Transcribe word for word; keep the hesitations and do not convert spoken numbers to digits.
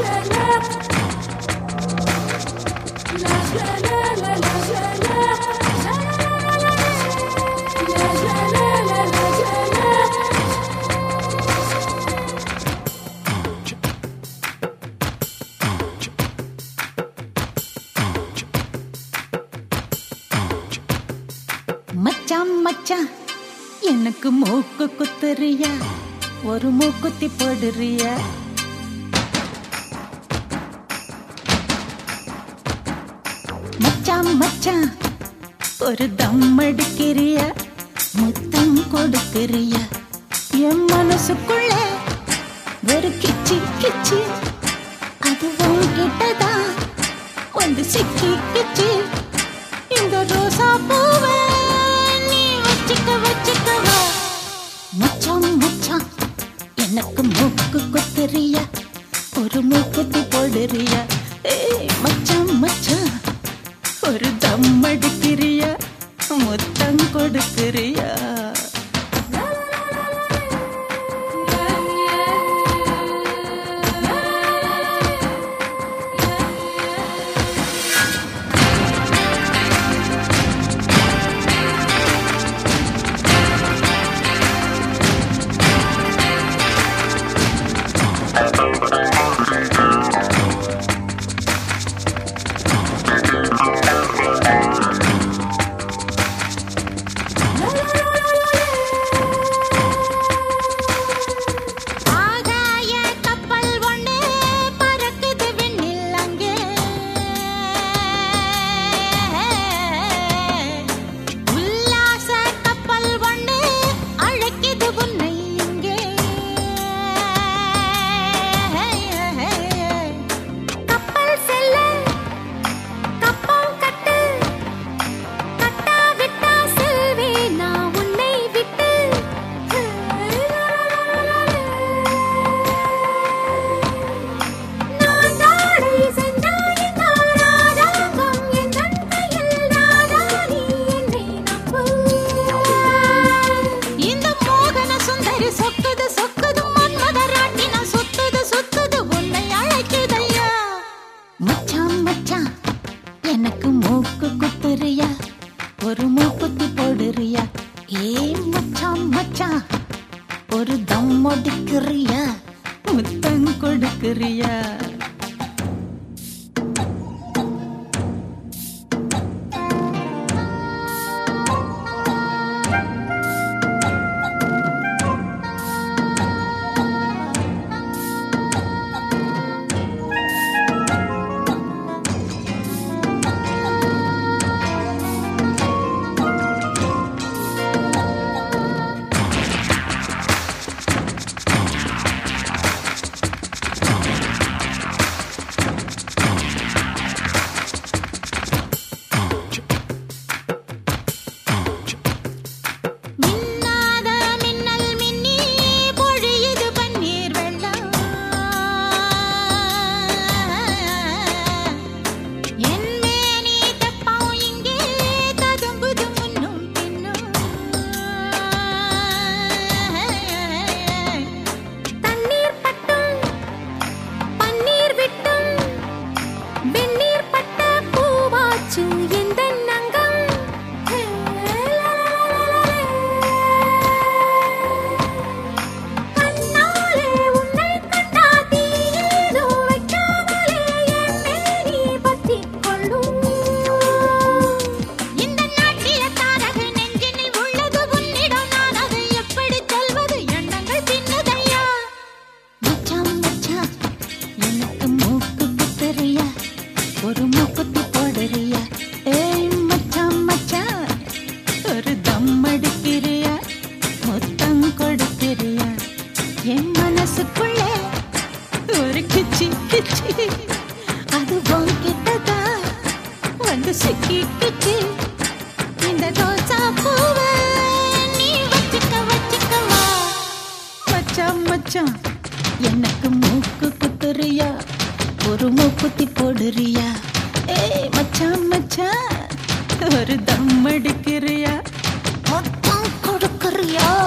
மச்சான் மச்சான் எனக்கு மூக்கு குத்துறியா, ஒரு மூக்குத்தி போடுறியா? மச்சான் மச்சான் ஒரு தம் அடிக்கிறியா, முத்தம் கொடுக்கிறியா? என் மனசுக்குள்ள ஒரு கிச்சி கிச்சி, அது உன்கிட்டதா வந்து சிக்கி கிச்சி. இந்த ரோசா பூவை நீ வச்சுக்க வச்சுக்கவா? மச்சான் மச்சான் எனக்கு மூக்கு குத்துறியா, ஒரு மூக்குத்தி போடுறியா? ஏய் மச்சான் மச்சான் ஒரு தம் அடிக்கிறியா, முத்தம் கொடுக்கிறியா? எனக்கு மூக்கு குத்துறியா, ஒரு மூக்குத்தி போடுறியா? ஏ மச்சான் மச்சான் ஒரு தம் அடிக்கிறியா, முத்தம் கொடுக்கிறியா? ஒரு மூக்குத்தி போடுறியா? ஏய் மச்சான் மச்சான் ஒரு தம் அடிக்கிறியா, முத்தம் கொடுக்கிறியா? என் மனசுக்குள்ள ஒரு கிச்சி கிச்சி, அது உன்கிட்டதா வந்து சிக்கி கிச்சி. இந்த ரோசா பூவை நீ வச்சுக்க வச்சுக்கவா? மச்சான் மச்சான் எனக்கு மூக்கு குத்துறியா, ஒரு மூக்குத்தி போடுறியா? ஏய் மச்சான் மச்சான் ஒரு தம் அடிக்கிறியா, முத்தம் கொடுக்கிறியா?